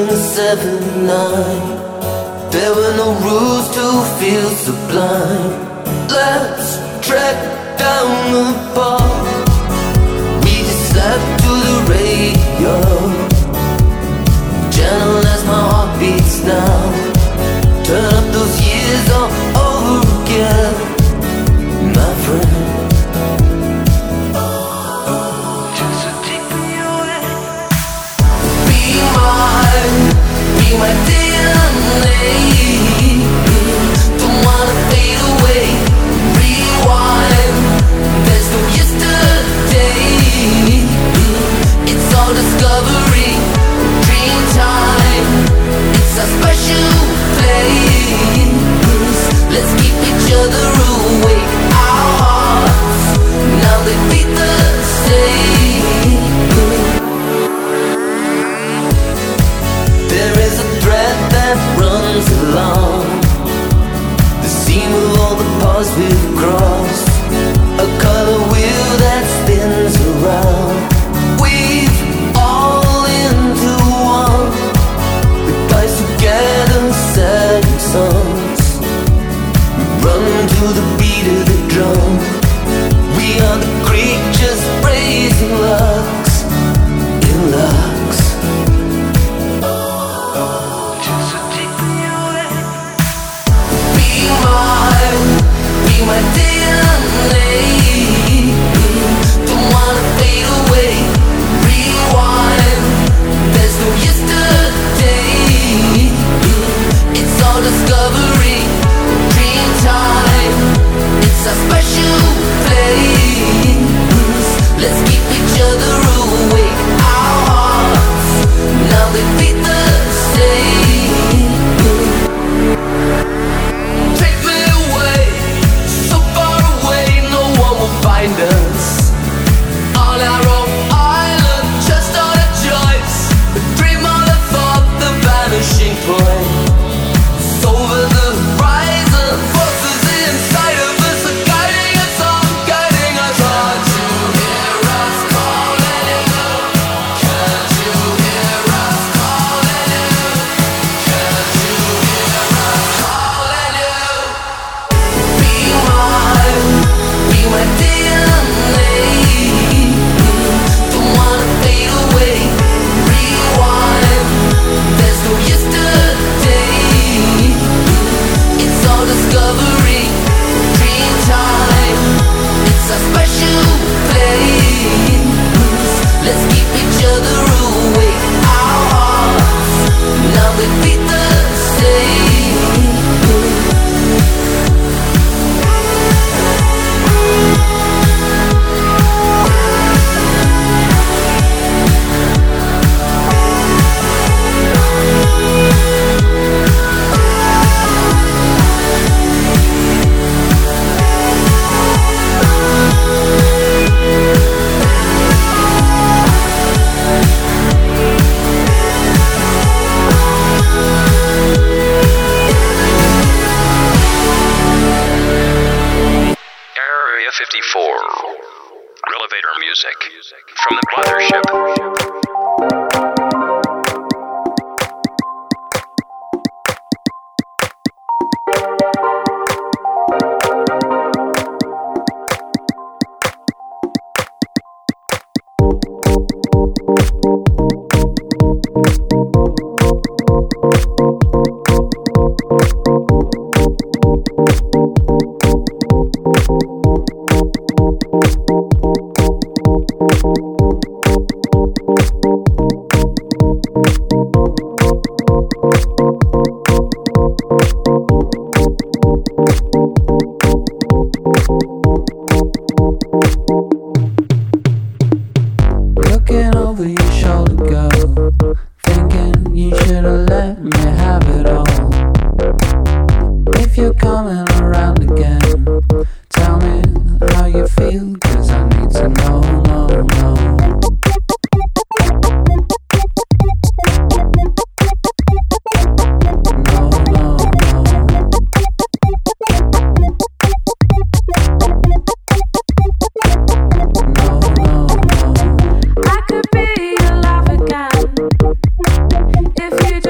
1979. There were no rules to feel sublime. Let's track down the bar. We just slept to the radio, gentle as my heart beats now. Turn up those years all over again, my friend. Be my DNA. Don't wanna fade away. Rewind. There's no yesterday. It's all discovery. Dream time. It's a special place. Let's keep each other awake. Our hearts now they beat the same. There is a thread that runs along the seam of all the paths we've crossed, a color wheel that spins around. Weave all into one. We rise together, sad songs. We run to the beat of the drum. We are the creatures raising lux in lux. Be my DNA. Don't wanna fade away. Rewind. There's no yesterday. It's all discovery. Dream time. It's a special place. Let's keep each other awake. Our hearts now they beat the same. Find us on our own island, just on a choice. The dream of the thought, the vanishing point. It's over the horizon, forces inside of us are guiding us on, guiding us on. Can't you hear us calling you? Can't you hear us calling you? Can't you hear us calling you? Be my DNA. Don't wanna fade away. Rewind. There's no yesterday. It's all discovery. Dream time. It's a special place. Let's keep each other awake. Our hearts now they beat the same. Area 54. Elevator music from the Mothership. If you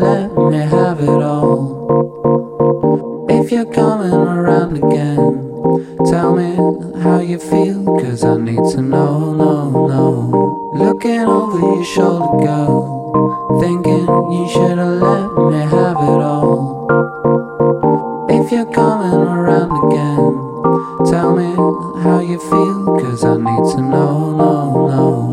let me have it all. If you're coming around again, tell me how you feel, 'cause I need to know, no. Looking over your shoulder, girl, thinking you should've let me have it all. If you're coming around again, tell me how you feel, 'cause I need to know, no.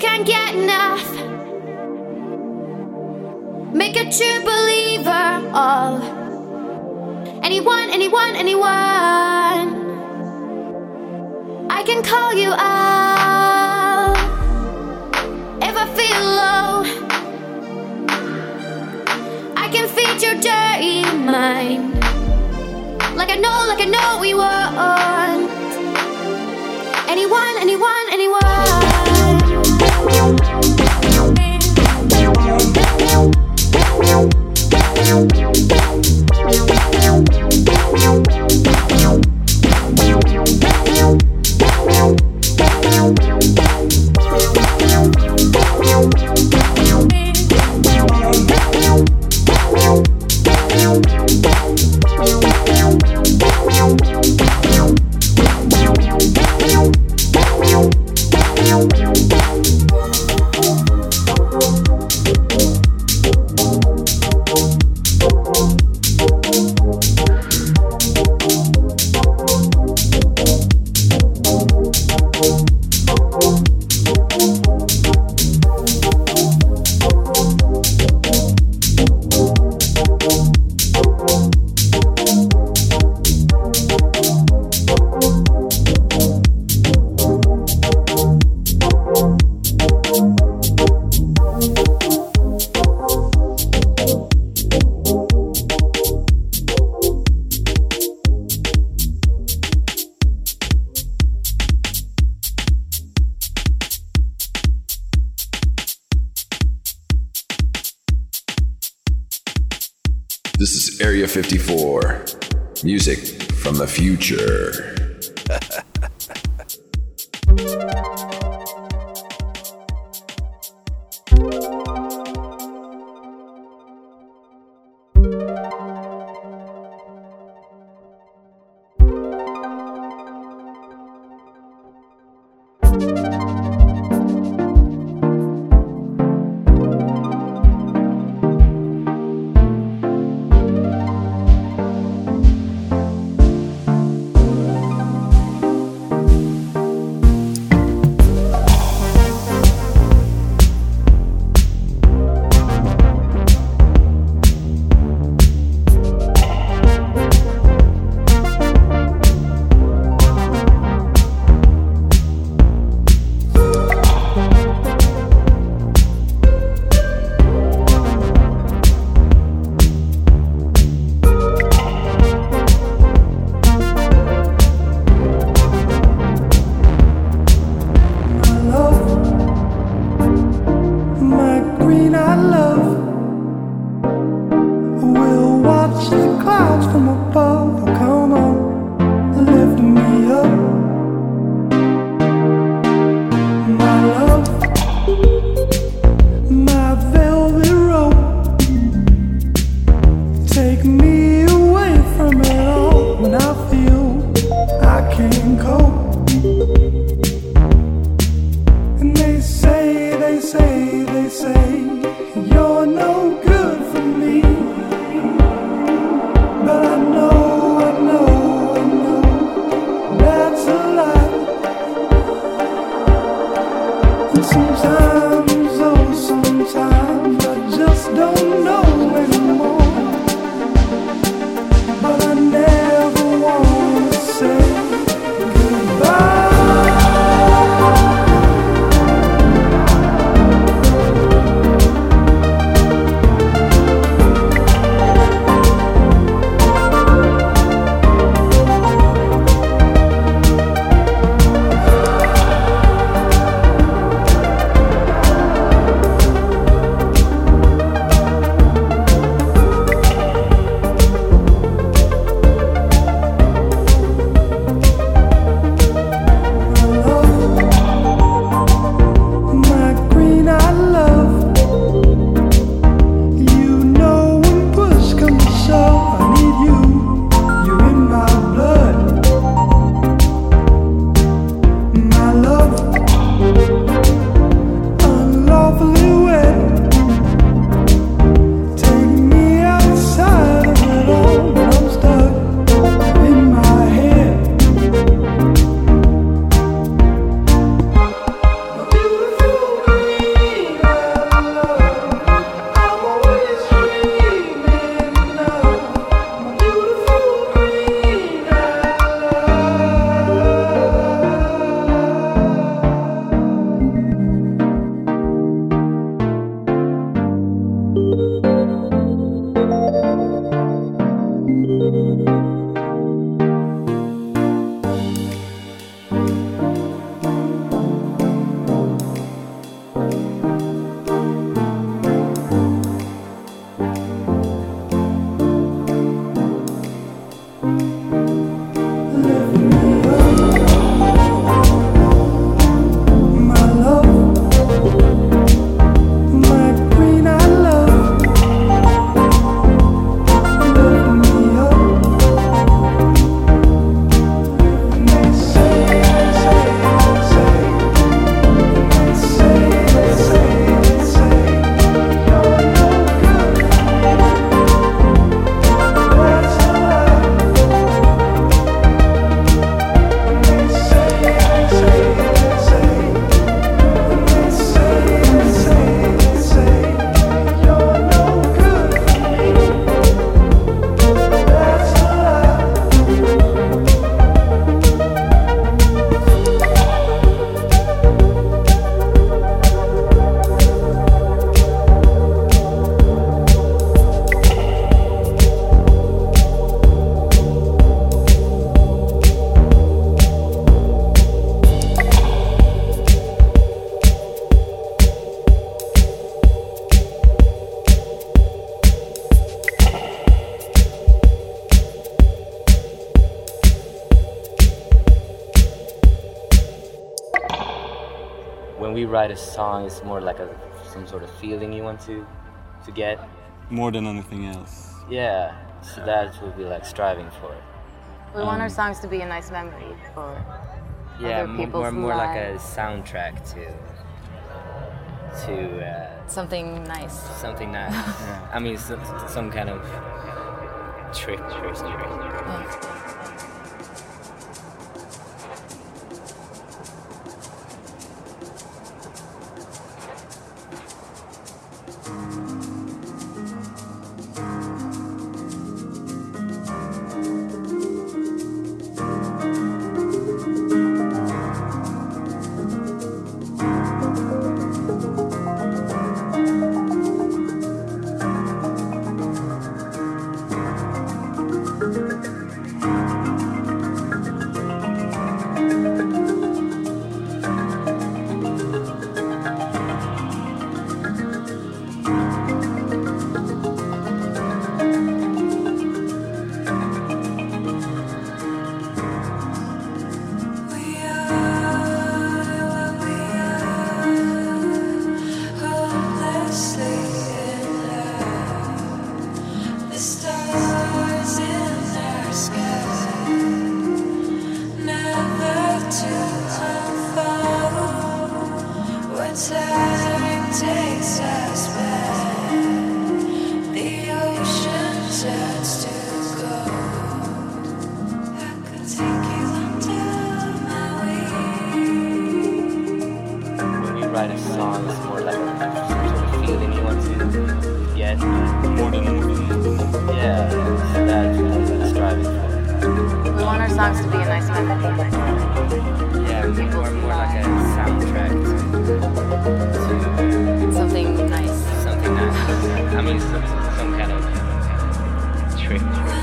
can't get enough. Make a true believer of anyone, anyone, anyone. I can call you out if I feel low. I can feed your dirty mind like I know we want. Anyone, anyone, anyone. This is Area 54, music from the future. we write a song, it's more like some sort of feeling you want to get. More than anything else. Yeah, so that's what we like striving for. We want our songs to be a nice memory for Yeah, other people's more like a lives. soundtrack to Something nice. something nice. I mean, some kind of trick. Yeah. When we write a song, it's more like some sort of feeling you want to get. More than anything else. Yeah, so that's what we like striving for. We want our songs to be a nice memory. Yeah, more like a soundtrack to Something nice. something nice. I mean, some kind of trick.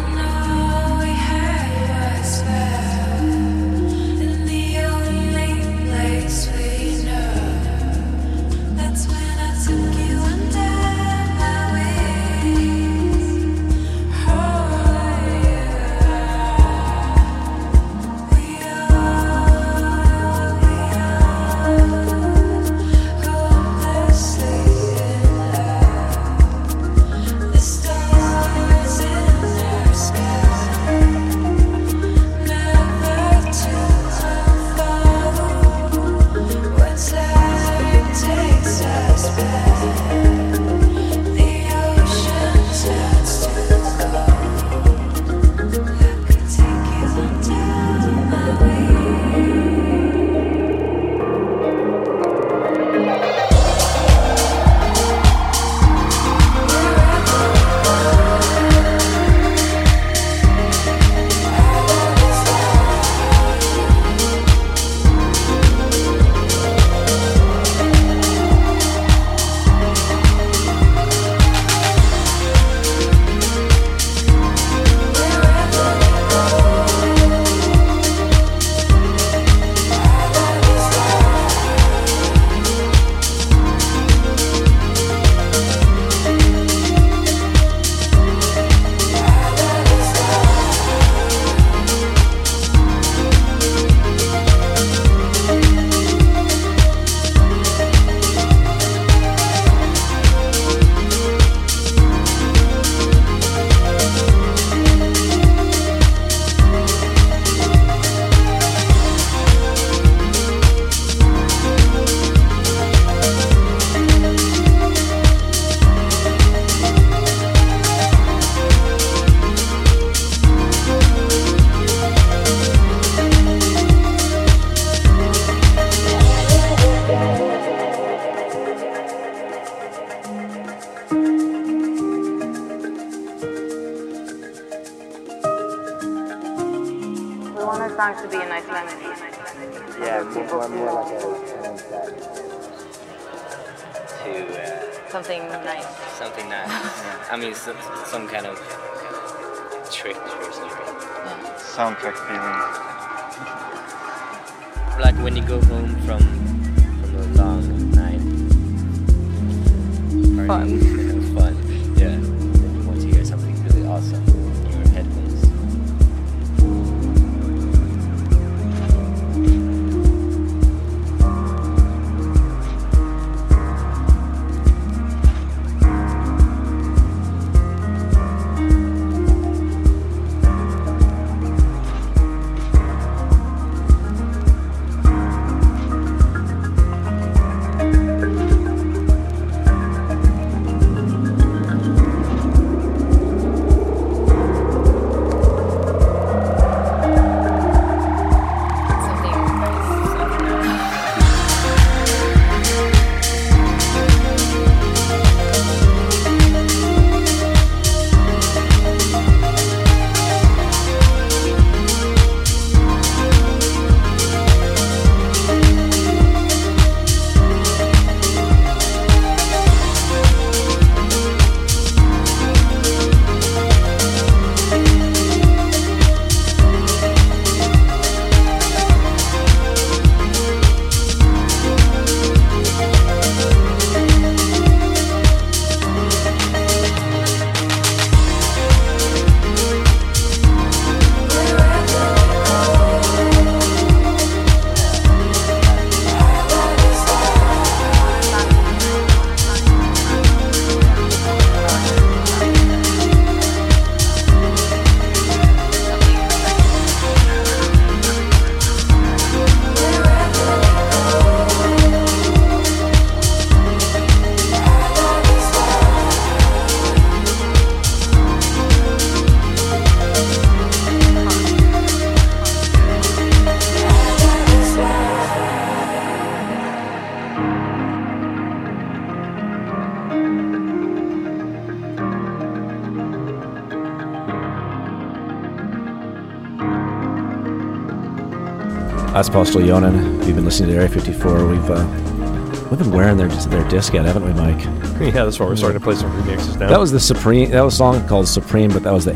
We want our songs to be a nice memory. Yeah, more like a soundtrack to Something nice. something nice. I mean, some kind of trick or something. Soundtrack feeling. Like when you go home from a long night. Fun. Fun. Yeah. Then you want to hear something really awesome in your headphones. That's Postal Yonan. You've been listening to Area 54. We've been wearing their disc yet, haven't we, Mike? Yeah, that's why we're starting to play some remixes now. That was the Supreme. That was a song called Supreme, but that was the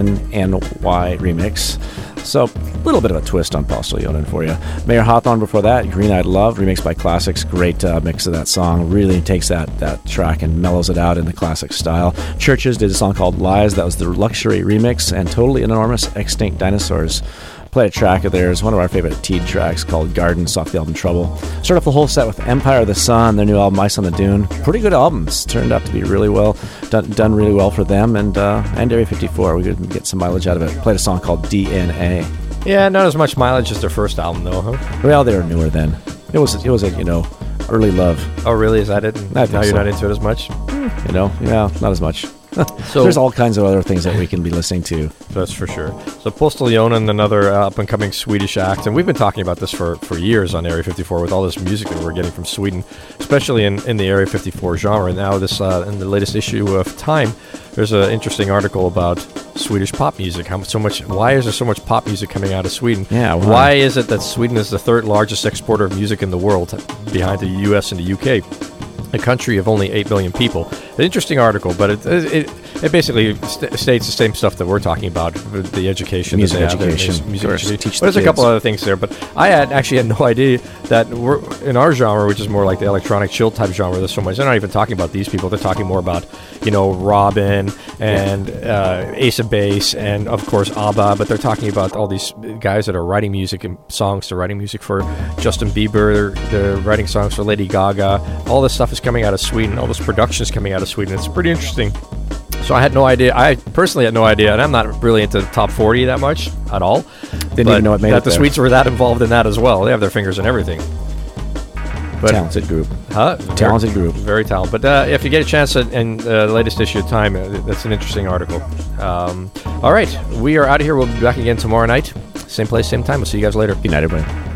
HNNY remix. So a little bit of a twist on Postal Yonan for you. Mayor Hawthorne before that, Green Eyed Love, remixed by Classics. Great mix of that song. Really takes that track and mellows it out in the classic style. Churches did a song called Lies. That was the Luxury remix. And Totally Enormous, Extinct Dinosaurs. Played a track of theirs, one of our favorite Teed tracks called Gardens off the album Trouble. Start off the whole set with Empire of the Sun, their new album Ice on the Dune. Pretty good albums. Turned out to be really well done really well for them, and Area 54. We could get some mileage out of it. Played a song called DNA. Yeah, not as much mileage as their first album, though, huh? Well, they were newer then. It was a early love. Oh, really? Is that it? I think now you're so. not into it as much? Yeah, not as much. So there's all kinds of other things that we can be listening to. That's for sure. So Postal Yonan, another up-and-coming Swedish act, and we've been talking about this for years on Area 54 with all this music that we're getting from Sweden, especially in the Area 54 genre. Now, this in the latest issue of Time, there's an interesting article about Swedish pop music. Why is there so much pop music coming out of Sweden? Yeah. Why is it that Sweden is the third largest exporter of music in the world, behind the U.S. and the U.K.? A country of only 8 million people. An interesting article, but it basically states the same stuff that we're talking about, the education. Music that they have, education. Music education. Teach But there's the a couple kids. other things there, but I actually had no idea that we're in our genre, which is more like the electronic chill type genre. There's so much. They're not even talking about these people. They're talking more about, Robin and Ace of Base and, of course, ABBA, but they're talking about all these guys that are writing music and songs. They're writing music for Justin Bieber. They're writing songs for Lady Gaga. All this stuff is coming out of Sweden. All this production is coming out of Sweden. It's pretty interesting. So I had no idea. I personally had no idea, and I'm not really into top 40 that much at all. Didn't even know it made that it the there. Swedes were that involved in that as well. They have their fingers in everything. But, Talented group. Talented group. Very talented. But if you get a chance in the latest issue of Time, that's an interesting article. All right. We are out of here. We'll be back again tomorrow night. Same place, same time. We'll see you guys later. Good night, everybody.